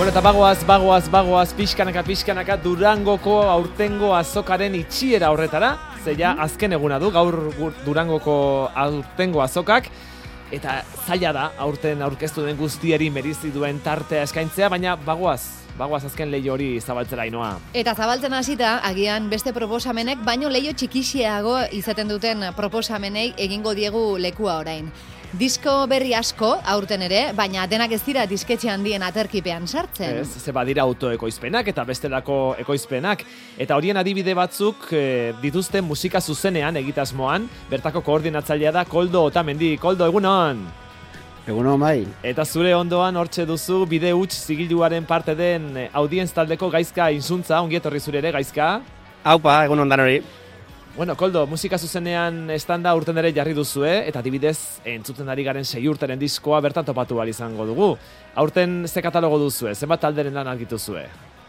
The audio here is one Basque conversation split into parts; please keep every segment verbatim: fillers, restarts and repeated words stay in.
Bueno, eta bagoaz, bagoaz, bagoaz, pixkanaka, pixkanaka, Durangoko aurtengo azokaren itxiera horretara, zeia azken eguna du, gaur Durangoko aurtengo azokak, eta zaila da, aurten aurkeztu den guztiari merezi duen tartea eskaintzea, baina bagoaz, bagoaz azken leio hori zabaltzera Ainoa. Eta zabaltzen hasita, agian beste proposamenek, baino leio txikixiago izaten duten proposamenei egingo diegu lekua orain. Disko berri asko aurten ere, baina denak ez dira disketxe handien aterkipean sartzen. Ez, ze badira autoekoizpenak eta bestelako ekoizpenak. Eta horien adibide batzuk e, dituzte musika zuzenean egitasmoan, bertako koordinatzailea da Koldo Otamendi. Koldo, egunon! Egunon bai. Eta zure ondoan hortxe duzu bide huts zigiluaren parte den audienz taldeko Gaizka Insuntza, ongi etorri zure ere, Gaizka? Aupa, egunon dan hori. Bueno, Koldo, musika zuzenean estanda urten ere jarri duzue, eta adibidez entzuten ari garen sei urteren diskoa bertan topatu ahal izango dugu. Aurten ze katalogo duzue, zenbat talderen lan argitu zue?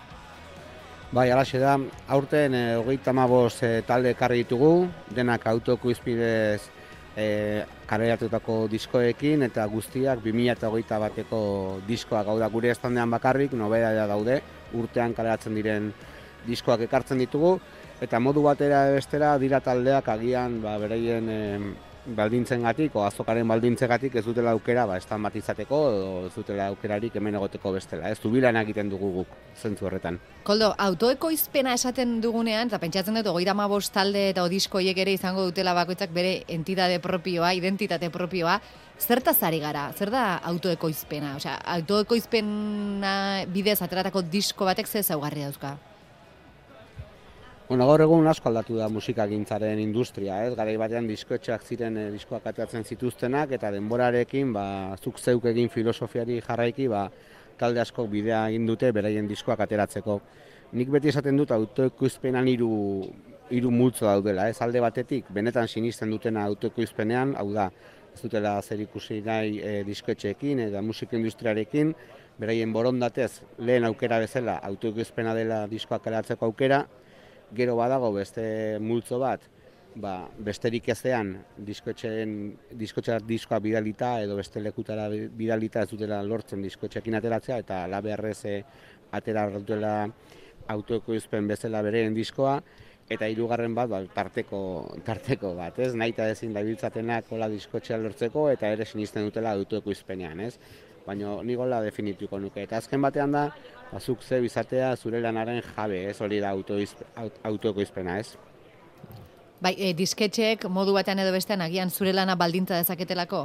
Bai, alaxe da, aurten e, hogeita hamabost e, talde ekarri ditugu, denak autokoizpidez e, kareratutako diskoekin, eta guztiak bi mila hogeita bateko diskoak, hau da gure estandean bakarrik, nobedadea daude, urtean kaleratzen diren diskoak ekartzen ditugu, eta modu batera bestera dira taldeak agian ba, bereien e, baldintzengatik o azokaren baldintzegatik ez dutela aukera ba, estan bat izateko edo ez dutela aukerarik hemen egoteko bestela. Ez zubilan egiten dugu guk zentzu horretan. Koldo, autoekoizpena esaten dugunean, eta pentsatzen dut hogeita hamabost talde eta diskoiek ere izango dutela bakoitzak bere entidade propioa, identitate propioa, zertaz ari gara? Zer da autoekoizpena? Osea, autoekoizpena bidez ateratako disko batek ze ezaugarri dauzka? Bueno, gaur egun asko aldatu da musikagintzaren industria, ez? Garai batean diskoetxeak ziren e, diskoak ateratzen zituztenak eta denborarekin, ba, zuk zeuk egin filosofiari jarraiki, ba, talde askok bidea egin dute beraien diskoak ateratzeko. Nik beti esaten dut autoekoizpenan hiru hiru multzo daudela, ez? Alde batetik benetan sinisten dutena autoekoizpenean, hau da, ez dutela zer ikusi nahi e, diskoetxeekin eta musika industriarekin, beraien borondatez lehen aukera bezala autoekoizpena dela diskoak ateratzeko aukera. Gero badago beste multzo bat, ba, besterik ezean diskoetxeen diskoetxeak diskoa bidalita edo beste lekutara bidalita ez dutela lortzen diskoetxeekin ateratzea eta laberrez atera dutela autoekoizpen bezala bereen diskoa eta hirugarren bat ba, tarteko tarteko bat, ez? Nahita ezin dabiltzatenak hola diskoetxea lortzeko eta ere sinisten dutela autoekoizpenean, ez? Baina nik hola definituko nuke. Eta azken batean da, bazuk ze bizatea zure lanaren jabe, ez hori da autoekoizpena, ez? Bai, e, disketxeek modu batean edo bestean agian zure lana baldintza dezaketelako?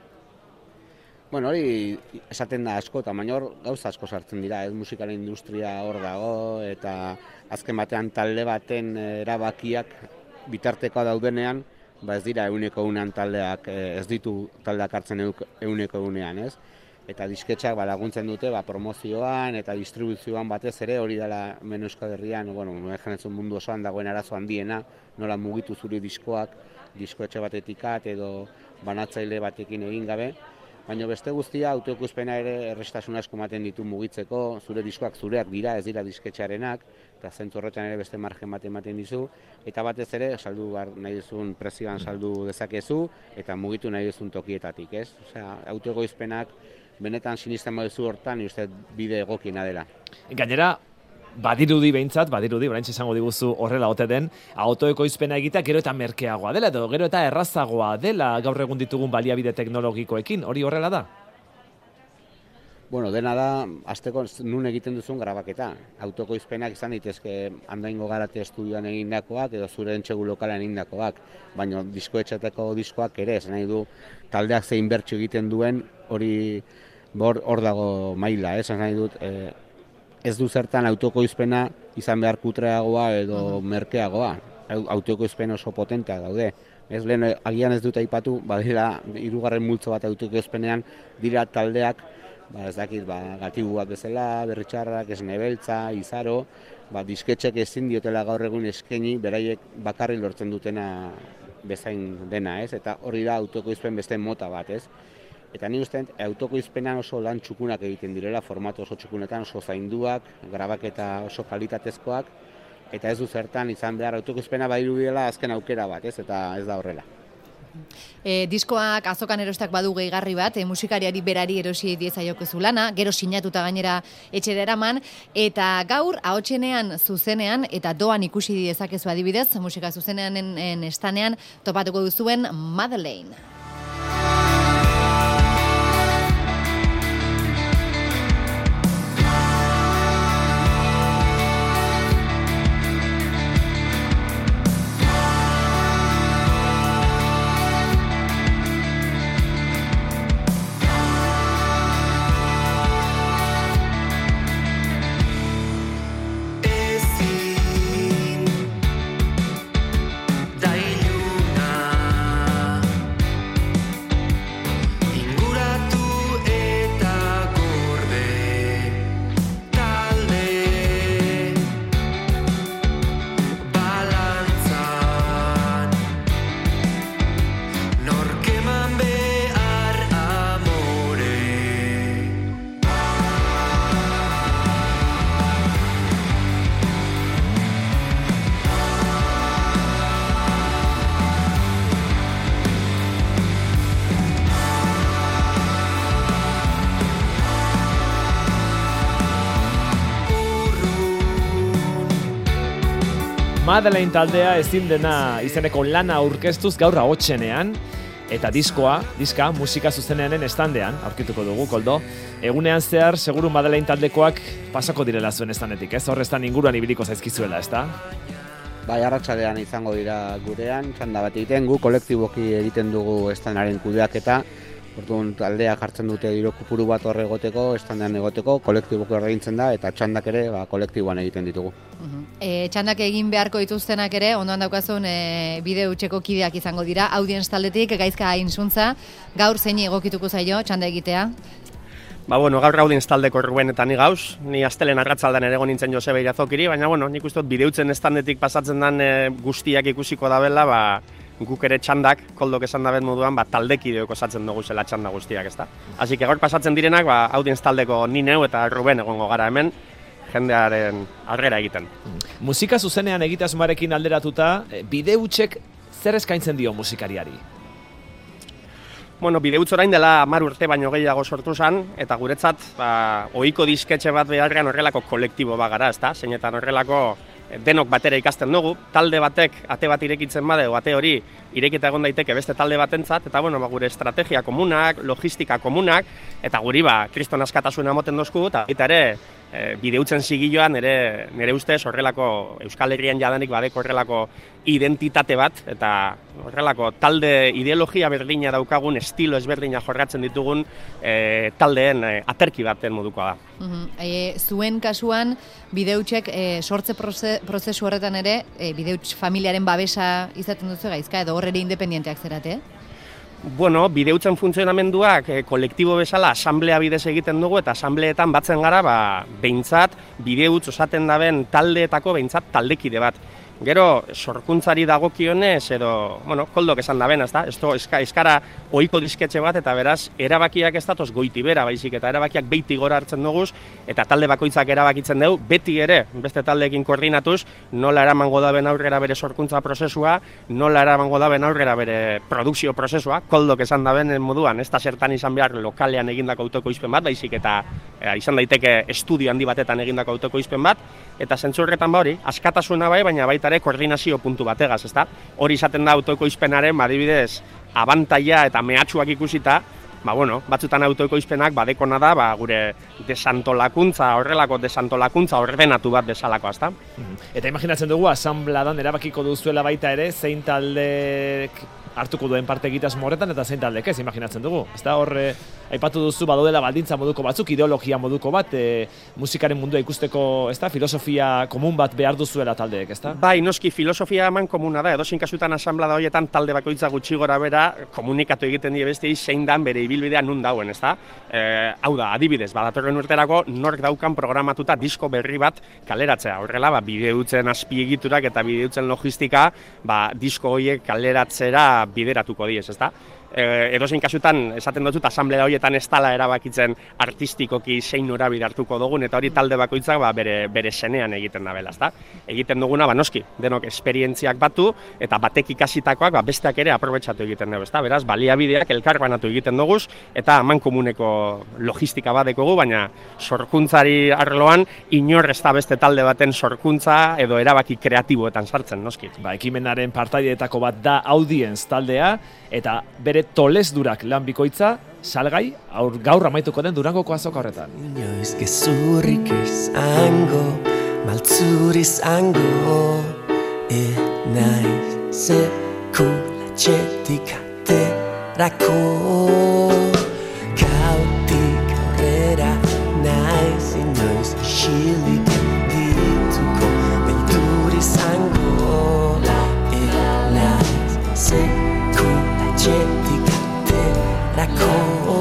Bueno, hori esaten da asko, eta baina hor gauza asko sartzen dira, ez? Musikaren industria hor dago, eta azken batean talde baten erabakiak bitartekoa daudenean, ba ez dira euneko unean taldeak, ez ditu taldeak hartzen euneko unean, ez? Eta disketxak ba, laguntzen dute ba, promozioan eta distribuzioan batez ere hori dela hemen Euskal Herrian, bueno, esan mundu osoan dagoen arazo handiena, nola mugitu zure diskoak, diskoetxe batetikat edo banatzaile batekin egin gabe, baina beste guztia autoekoizpena ere errestasun asko ematen ditu mugitzeko, zure diskoak zureak dira, ez dira disketxearenak, eta zentzu horretan ere beste margen bat ematen dizu, eta batez ere saldu nahi duzun prezioan saldu dezakezu, eta mugitu nahi duzun tokietatik, ez? Osea, autoekoizpenak benetan sinisten baduzu hortan, uste bide egokiena dela. Gainera, badirudi behintzat, badirudi, oraintxe esango diguzu horrela ote den, autoekoizpena egitea gero eta merkeagoa dela, edo gero eta errazagoa dela gaur egun ditugun baliabide teknologikoekin, hori horrela da? Bueno, dena da, azteko nun egiten duzun grabaketa. Autokoizpenak izan daitezke Andoaingo Garate estudioan egindakoak edo zure entxegu lokalean egindakoak, baina diskoetxetako diskoak ere, ez nahi du taldeak zein bertsu egiten duen hori hor dago maila, ez nahi dut e, ez du zertan autokoizpena izan behar kutreagoa edo uh-huh. merkeagoa. Autokoizpen oso potenteak daude. Ez lehen agian ez dut aipatu, badira hirugarren multzo bat autokoizpenean dira taldeak ba, ez dakit, ba, gatibuak bezala, berritxarrak, esnebeltza, izaro, ba, disketxek ezin diotela gaur egun eskaini, beraiek bakarri lortzen dutena bezain dena, ez? Eta hori da autokoizpen beste mota bat, ez? Eta ni uste autokoizpenan oso lan txukunak egiten direla, formato oso txukunetan, oso zainduak, grabaketa oso kalitatezkoak, eta ez du zertan izan behar autokoizpena badiru dela azken aukera bat, ez? Eta ez da horrela. E, diskoak azokan erostak badu gehigarri bat, e, musikariari berari erosi diezaiokezu lana, gero sinatuta gainera etxera eraman, eta gaur ahotsenean zuzenean eta doan ikusi dezakezu adibidez, musika zuzenean estanean topatuko duzuen Madeleine. Madeleine taldea ezin dena izeneko lana aurkeztuz gaur ahotsenean, eta diskoa, diska, musika zuzeneanen estandean, aurkituko dugu, Koldo. Egunean zehar, seguru Madeleine taldekoak pasako direla zuen estanetik, ez? Horreztan inguruan ibiliko zaizkizuela, ezta? Bai, arratsaldean izango dira gurean, txanda bat egiten, gu kolektiboki egiten dugu estanaren kudeaketa. Orduan taldeak jartzen dute diru kopuru bat hor egoteko, estandean egoteko, kolektiboki ordaintzen da eta txandak ere ba, kolektiboan egiten ditugu. Uh-huh. E, txandak egin beharko dituztenak ere, ondoan daukazun e, bide utxeko kideak izango dira, audienz taldetik, Gaizka Insuntza, gaur zein egokituko zaio txanda egitea? Ba, bueno, gaur audienz taldeko Ruben eta ni gauz, ni astelen arratzaldan ere egon nintzen Joseba Irazokiri, baina, bueno, nik uste dut bideutzen estandetik pasatzen den e, guztiak ikusiko dabela, ba, guk ere txandak, Koldok esan dabet moduan, ba, taldekideok osatzen dugu zela txanda guztiak, ezta? Así que gaur pasatzen direnak, ba, audienz taldeko ni neu eta Ruben egongo gara hemen, jendearen arrera egiten. Musika zuzenean egitasmoarekin alderatuta, bide hutsek zer eskaintzen dio musikariari? Bueno, bideutz orain dela hamar urte baino gehiago sortu zen, eta guretzat, ba, ohiko disketxe bat beharrean horrelako kolektibo bat gara, ezta? Zeinetan horrelako denok batera ikasten dugu, talde batek ate bat irekitzen bade, o ate hori irekita egon daiteke beste talde batentzat, eta bueno, ba, gure estrategia komunak, logistika komunak, eta guri ba, kriston askatasuna moten dozku, eta eta ere, e, bideutzen zigiloan, nire, nire ustez horrelako Euskal Herrian jadanik badeko horrelako identitate bat, eta horrelako talde ideologia berdina daukagun, estilo ezberdina jorratzen ditugun e, taldeen e, aterki baten modukoa da. Uhum. E, zuen kasuan, bideutzek e, sortze proze, prozesu horretan ere, e, bideutz familiaren babesa izaten duzu Gaizka, edo horre independienteak zerate? Bueno, bideutzen funtzionamenduak e, kolektibo bezala asamblea bidez egiten dugu, eta asambleetan batzen gara, ba, behintzat, bideutz osaten daben taldeetako behintzat taldekide bat. Gero, sorkuntzari dagokionez, edo, bueno, Koldok esan da bena, ezta? Esto eska, eskara ohiko disketxe bat, eta beraz, erabakiak ez datoz goiti bera, baizik, eta erabakiak beiti gora hartzen duguz, eta talde bakoitzak erabakitzen dugu, beti ere, beste taldeekin koordinatuz, nola eramango daben aurrera bere sorkuntza prozesua, nola eramango daben aurrera bere produkzio prozesua, Koldok esan da benen moduan, ez da zertan izan behar lokalean egindako autokoizpen bat, baizik, eta e, izan daiteke estudio handi batetan egindako autokoizpen bat, eta zentzurretan ba hori, askatasuna bai, baina baita ere koordinazio puntu bategaz, ezta? Hori izaten da autoekoizpenaren, adibidez, abantaila eta mehatxuak ikusita, ba bueno, batzutan autoekoizpenak badekona da, ba gure desantolakuntza, horrelako desantolakuntza ordenatu bat bezalakoa, ezta? Eta imaginatzen dugu asambladan erabakiko duzuela baita ere zein taldek hartuko duen parte egitasmo horretan eta zein taldek ez imaginatzen dugu. Ezta hor e, aipatu duzu badodela baldintza moduko batzuk, ideologia moduko bat, e, musikaren mundua ikusteko, ezta, filosofia komun bat behar duzuela taldeek, ezta? Bai, noski filosofia eman komuna da, edozein kasutan asamblada horietan talde bakoitza gutxi gora bera komunikatu egiten die besteei zein dan bere ibilbidea nun dauen, ezta? E, hau da, adibidez, badatorren urterako nork daukan programatuta disko berri bat kaleratzea. Horrela, ba, bideutzen azpiegiturak eta bideutzen logistika, ba, disko horiek kaleratzera bideratuko diez, ezta? e, edozein kasutan esaten dut asamblea horietan ez dala erabakitzen artistikoki zein norabide hartuko dugun, eta hori talde bakoitzak ba, bere, bere senean egiten da bela, ezta? Egiten duguna, ba, noski, denok esperientziak batu, eta batek ikasitakoak ba, besteak ere aprobetxatu egiten dugu, ezta? Beraz, baliabideak elkarbanatu egiten dugu, eta haman komuneko logistika bat dekogu, baina sorkuntzari arloan inor ez da beste talde baten sorkuntza edo erabaki kreatiboetan sartzen, noski. Ba, ekimenaren partaideetako bat da Audience taldea, eta bere tolesdurak lan bikoitza, salgai, aur, gaur amaituko den Durangoko azoka horretan. Inoiz gezurrik izango, maltzur izango, e naiz sekulatxetik aterako. Kautik aurrera naiz, inoiz isilik dituko, beldur izango, e naiz sekulatxetik aterako.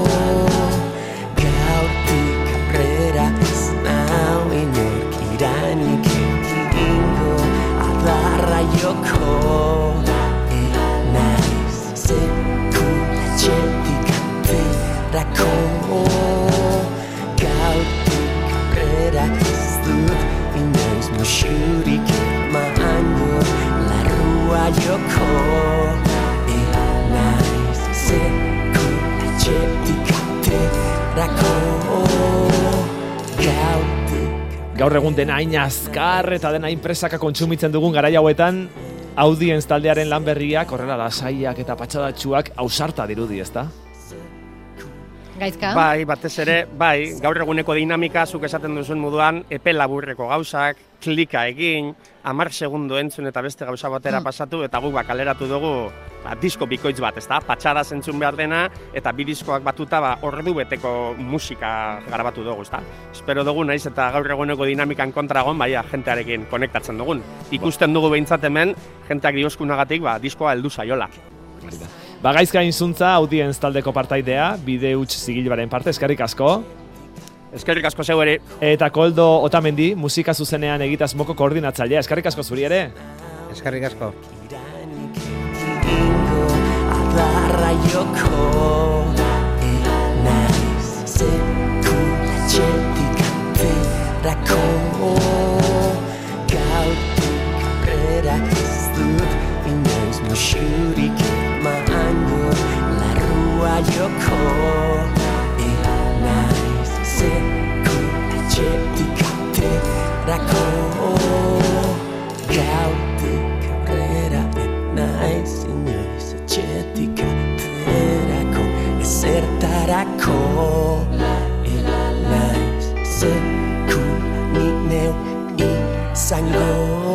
Gautik aurrera ez nau inork iranik egingo, adarra joko, e naiz sekulatxetik aterako. Gautik aurrera ez dut inoiz musurik emango, larrua joko, e naiz sekulatxetik aterako. Gaur egun dena hain azkar eta dena hain presaka kontsumitzen dugun garai hauetan, Audience taldearen lan berriak, horrela lasaiak eta patxadatsuak ausarta dirudi, ezta? Gaizka? Bai, batez ere, bai, gaur eguneko dinamika, zuk esaten duzun moduan, epe laburreko gauzak, klika egin, hamar segundo entzun eta beste gauza batera pasatu, eta guk bakaleratu dugu ba, disko bikoitz bat, ezta? Patxada zentzun behar dena, eta bi diskoak batuta ba, ordu beteko musika grabatu dugu, ezta? Espero dugu, naiz eta gaur eguneko dinamikan kontra egon, baina jentearekin konektatzen dugun. Ikusten dugu behintzat hemen, jenteak dioskunagatik ba, diskoa heldu zaiola. Ba, Gaizka Inzuntza, Audience taldeko partaidea, bide huts zigilbaren parte, eskerrik asko. Eskerrik asko zeu ere. Eta Koldo Otamendi, musika zuzenean egitasmoko koordinatzailea, eskerrik asko zuri ere. Eskerrik asko. Adarra joko, e naiz sekulatxetik aterako. Gautik aurrera ez dut inoiz musurik emango, larrua joko, e naiz sekulatxetik aterako. Gautik aurrera ez naiz inoiz etxetik aterako, ezertarako, e naiz sekula ni neu izango.